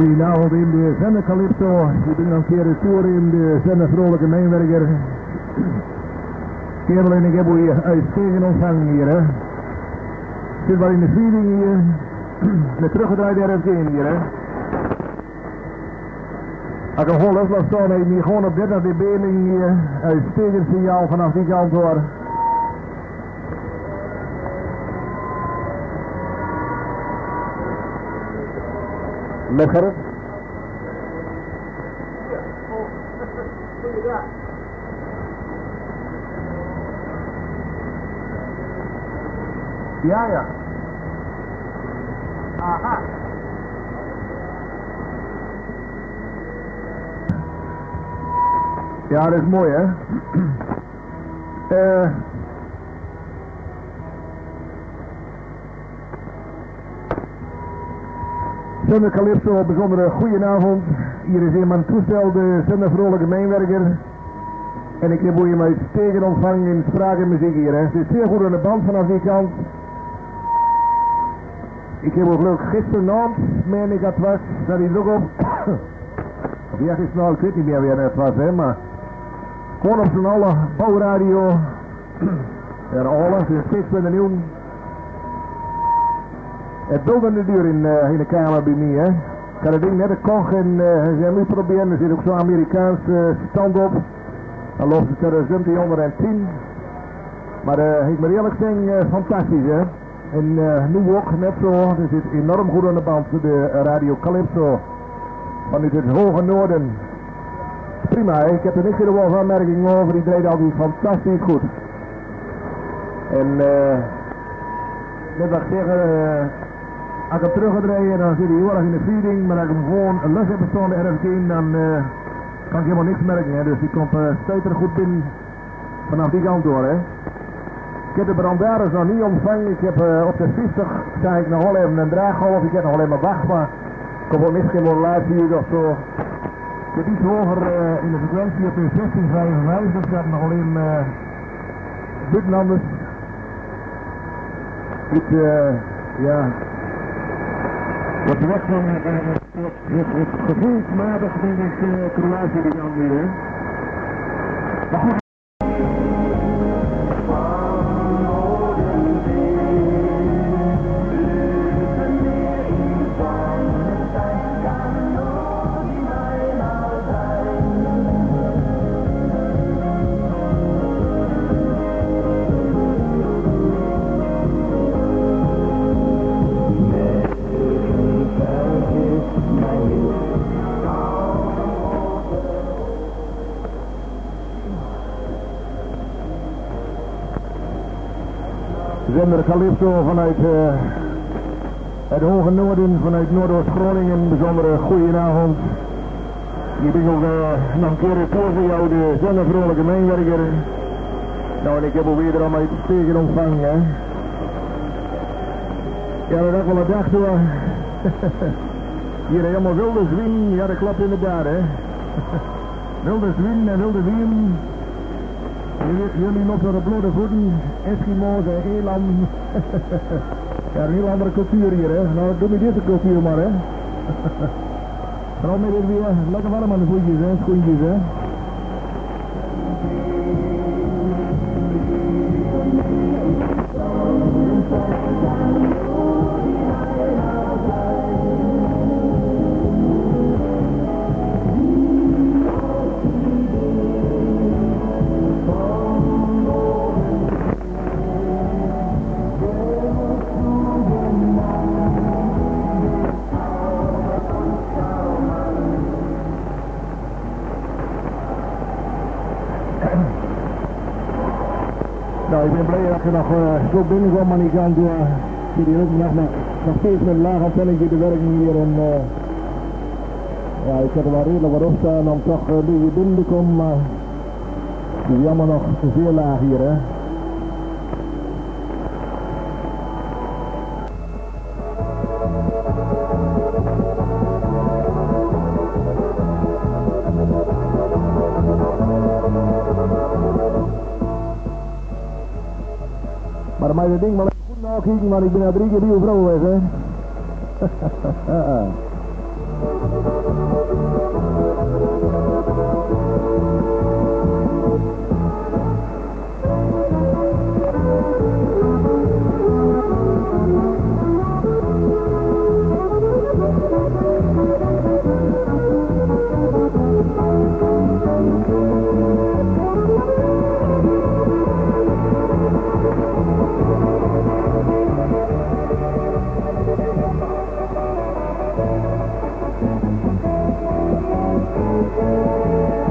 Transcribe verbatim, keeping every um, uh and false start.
Goedenavond in de zender Calypso. Ik ben nog een keer de tour in de zender Vrolijke Mijnwerker. Kerel en ik heb hier uitstekend ontvangen hier, hè. Zit wel in de feeding hier. Met teruggedraaid R F G hier, hè. Als ik een vol lucht laat staan, heb ik hier gewoon op dertig dB hier. Uitstekend signaal vanaf die kant hoor. Met Gerrit? Ja, ja. Aha. Ja, dat is mooi, hè? Eh... uh, Zender Calypso, bijzondere goedenavond. Hier is in mijn toestel de zender Vrolijke Mijnwerker. En ik heb hier mij tegen ontvangen in spraak en muziek hier. Hè. Het is zeer goed aan de band vanaf die kant. Ik heb ook leuk gisteravond, meen ik dat was, dat hij ook op. Of ja, gisteravond, ik weet niet meer wie het was, hè, maar gewoon op zijn alle bouwradio. En alles, is steeds met de nieuw. Het beeldende duur in, uh, in de kamer bij mij, hè. Ik had het ding net gekocht en uh, ze hebben nu proberen, er zit ook zo'n Amerikaans uh, stand op. Dan loopt het er zeventienhonderdtien. Maar uh, ik moet eerlijk zeggen, uh, fantastisch, hè. En uh, nu ook net zo, er zit enorm goed aan de band, de Radio Calypso. Vanuit het hoge noorden. Prima, hè. Ik heb er niks helemaal van aanmerking over, die deed altijd fantastisch goed. En uh, net wat ik zeg, uh, als ik hem terug ga draaien, dan zit hij heel erg in de feeding, maar als ik hem gewoon een lus heb bestaan de R F G, dan uh, kan ik helemaal niks merken, hè. Dus die komt uh, steeds er goed binnen vanaf die kant door, hè. Ik heb de brandaris nog niet ontvangen, ik heb uh, op de vijftig, sta ik nog wel even een draaggolf, ik heb nog alleen maar wacht, maar ik heb ook niks geen modulatie of zo. Ik heb iets hoger uh, in de frequentie op de zestien vijfenvijftig, ik heb nog alleen uh, buitenlanders. Dit, uh, ja, wat de weg van uh, het, het, het gevoelsmatig denk ik uh, Kroatië die kan weer, hè. Maar goed. Zender Calypso vanuit uh, het hoge noorden, vanuit Noordoost-Groningen. Bijzondere goedenavond. Ik ben ook uh, nog een keer het voor jou, de zender Vrolijke Mijnwerker. Nou, en ik heb ook weer allemaal iets tegen ontvangen, hè. Ja, dat is wel een dag door. Hier helemaal wilde zwien, ja dat klopt inderdaad, hè. Wilde zwien en wilde wien. Jullie nog naar de blote voeten, Eskimo's en eland. Ja, een heel andere cultuur hier, hè. Nou, doe me deze cultuur maar, hè. Vooral met dit weer lekker warm aan de voetjes, hè, schoentjes, hè. Nou, ik ben blij dat je nog uh, zo binnenkwam aan die kant. Uh, zit hier ook nog, nog steeds met een laag antennetje te werken hier. En, uh, ja, ik heb er wel redelijk wat op staan om toch uh, weer binnen te komen, maar het is jammer nog zeer laag hier, hè. Maar dan mag je het ding wel even goed nakijken, want ik ben al drie keer bij uw vrouw weg, hè. Thank you.